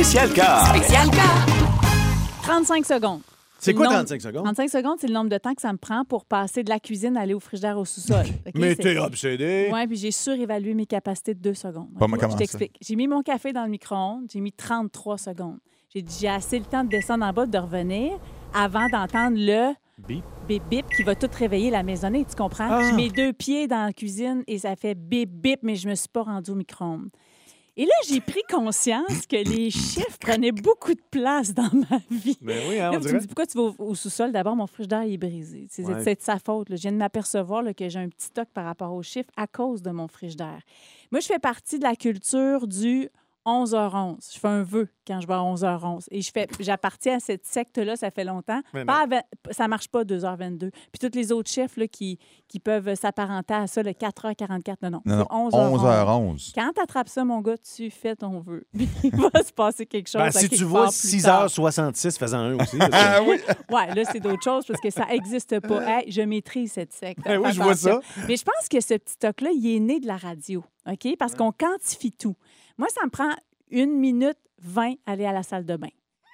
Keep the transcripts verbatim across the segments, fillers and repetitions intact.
Spécial Car. Spécial Car. trente-cinq secondes. C'est quoi nombre... trente-cinq secondes? trente-cinq secondes, c'est le nombre de temps que ça me prend pour passer de la cuisine à aller au frigidaire au sous-sol. Okay? Mais c'est... t'es obsédé. Oui, puis j'ai surévalué mes capacités de deux secondes. Pas moi, Okay? comment Je t'explique. J'ai mis mon café dans le micro-ondes, j'ai mis trente-trois secondes. J'ai dit, j'ai assez le temps de descendre en bas, de revenir, avant d'entendre le Bip. bip bip qui va tout réveiller la maisonnée, tu comprends? Ah. Je mets deux pieds dans la cuisine et ça fait bip bip, mais je me suis pas rendue au micro-ondes. Et là, j'ai pris conscience que les chiffres prenaient beaucoup de place dans ma vie. Ben oui, hein, on Là, tu me dirait. dis, pourquoi tu vas au, au sous-sol? D'abord, mon frigidaire est brisé. C'est, Ouais. c'est de sa faute. Là. Je viens de m'apercevoir là, que j'ai un petit stock par rapport aux chiffres à cause de mon frigidaire. Moi, je fais partie de la culture du onze heures onze. Je fais un vœu quand je vais à onze heures onze. Et je fais, j'appartiens à cette secte-là, ça fait longtemps. Mais non. Pas à vingt ça ne marche pas deux heures vingt-deux. Puis tous les autres chiffres là, qui, qui peuvent s'apparenter à ça, le quatre heures quarante-quatre. Non, non, Non, non, c'est onze heures onze. onze heures onze. Quand tu attrapes ça, mon gars, tu fais ton vœu. Il va se passer quelque chose. Ben, à si quelque tu part vois plus six tard. heures soixante-six, fais-en un aussi. parce que- Ah oui! Ouais, là, c'est d'autres choses parce que ça n'existe pas. Hey, je maîtrise cette secte. Ben oui, Fais je vois attention. ça. Mais je pense que ce petit stock-là, il est né de la radio, OK? Parce qu'on quantifie tout. Moi, ça me prend une minute vingt aller à la salle de bain.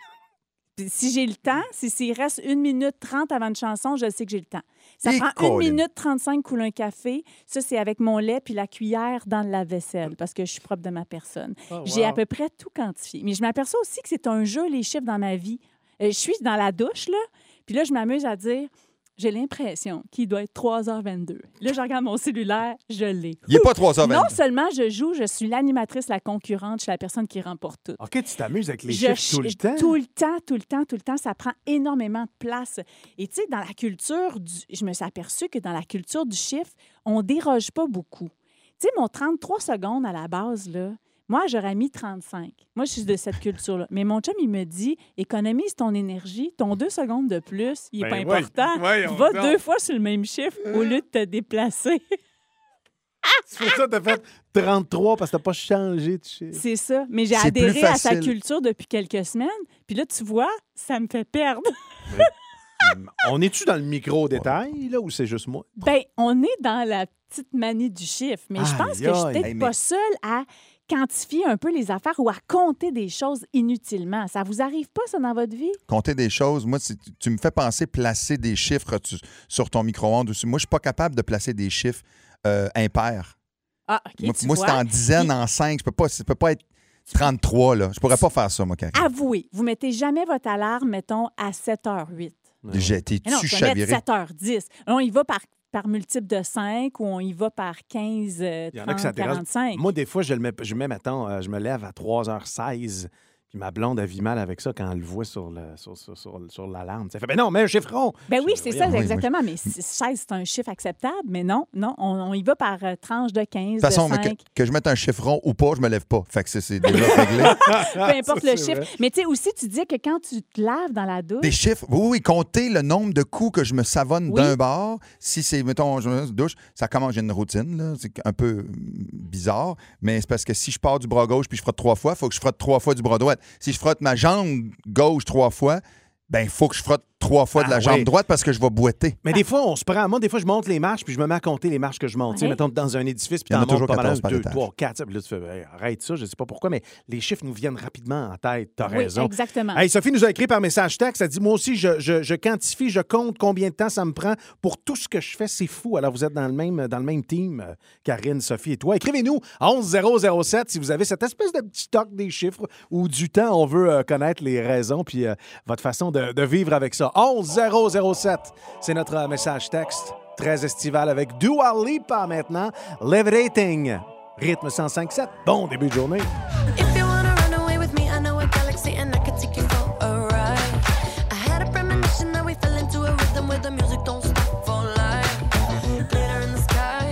Puis si j'ai le temps, si s'il reste une minute trente avant une chanson, je sais que j'ai le temps. Ça Et prend Colin. une minute trente-cinq couler un café. Ça, c'est avec mon lait puis la cuillère dans le lave-vaisselle parce que je suis propre de ma personne. Oh, J'ai wow. à peu près tout quantifié. Mais je m'aperçois aussi que c'est un jeu, les chiffres dans ma vie. Euh, je suis dans la douche, là, puis là, je m'amuse à dire, j'ai l'impression qu'il doit être trois heures vingt-deux. Là, je regarde mon cellulaire, je l'ai. Il n'est pas trois heures vingt. Non seulement je joue, je suis l'animatrice, la concurrente, je suis la personne qui remporte tout. OK, tu t'amuses avec les Je chiffres tout le ch- temps. Tout le temps, tout le temps, tout le temps. Ça prend énormément de place. Et tu sais, dans la culture, du... je me suis aperçue que dans la culture du chiffre, on déroge pas beaucoup. Tu sais, mon trente-trois secondes à la base, là, moi, j'aurais mis trente-cinq. Moi, je suis de cette culture-là. Mais mon chum, il me dit, économise ton énergie, ton deux secondes de plus, il n'est Ben pas oui. important. Voyons Va donc. deux fois sur le même chiffre au lieu de te déplacer. C'est pour ça que t'as fait trente-trois parce que t'as pas changé de chiffre. C'est ça. Mais j'ai C'est adhéré plus à sa facile. culture depuis quelques semaines. Puis là, tu vois, ça me fait perdre. On est-tu dans le micro-détail, là, ou c'est juste moi? Ben, on est dans la petite manie du chiffre, mais je pense Aïe, que je suis aïe. peut-être Hey, mais- pas seule à quantifier un peu les affaires ou à compter des choses inutilement. Ça vous arrive pas, ça, dans votre vie? Compter des choses, moi, c'est- tu me fais penser placer des chiffres tu- sur ton micro-ondes. Aussi. Moi, je suis pas capable de placer des chiffres euh, impairs. Ah, OK, moi, tu moi, vois. c'est en dizaines, en cinq. Je peux pas, ça peut pas être trente-trois, là. Je pourrais pas faire ça, moi, Karine. Avouez, vous mettez jamais votre alarme, mettons, à sept heures huit. J'ai été Mais non, tu tu vas mettre chaviré. sept heures dix. Là, on y va par, par multiple de cinq ou on y va par quinze, euh, Il y en a trente, qui s'intéressent. quarante-cinq. Moi, des fois, je le mets, je mets mettons, euh, je me lève à trois heures seize, puis ma blonde, elle vit mal avec ça quand elle le voit sur, le, sur, sur, sur, sur l'alarme. Elle fait, ben non, mets un chiffron. Ben oui, Je- c'est ça, voyons. oui, exactement. Mais seize, c'est un chiffre acceptable. Mais non, non, on, on y va par euh, tranche de quinze, De toute façon, de mais que, cinq. que je mette un chiffron ou pas, je me lève pas. Fait que c'est- c'est déjà réglé. Peu importe Ça, le c'est chiffre. vrai. Mais tu sais, aussi, tu dis que quand tu te laves dans la douche, Des chiffres, oui, oui, compter le nombre de coups que je me savonne Oui. d'un bord. Si c'est, mettons, je me douche, ça commence, j'ai une routine, là. C'est un peu mm, bizarre, mais c'est parce que si je pars du bras gauche puis je frotte trois fois, il faut que je frotte trois fois du bras droit. Si je frotte ma jambe gauche trois fois, ben il faut que je frotte trois fois de la Ah, jambe oui. droite parce que je vais boiter. Mais des fois, on se prend. Moi, des fois, je monte les marches, puis je me mets à compter les marches que je monte. Tu sais, Ouais. mettons, dans un édifice, puis Il y en a t'en montes toujours pas mal, quatorze un, par deux, étage. trois, quatre. Puis là, tu fais, hey, arrête ça, je sais pas pourquoi, mais les chiffres nous viennent rapidement en tête. T'as oui, raison. exactement. Hey, Sophie nous a écrit par message texte. Elle dit, moi aussi, je, je, je quantifie, je compte combien de temps ça me prend pour tout ce que je fais. C'est fou. Alors, vous êtes dans le même, dans le même team, euh, Karine, Sophie et toi. Écrivez-nous à onze zéro zéro sept si vous avez cette espèce de petit stock des chiffres ou du temps. On veut euh, connaître les raisons puis euh, votre façon de, de vivre avec ça. onze zéro zéro sept, c'est notre euh, message texte. Très estival avec Dua Lipa maintenant. Levitating. Rythme cent cinq sept. Bon début de journée.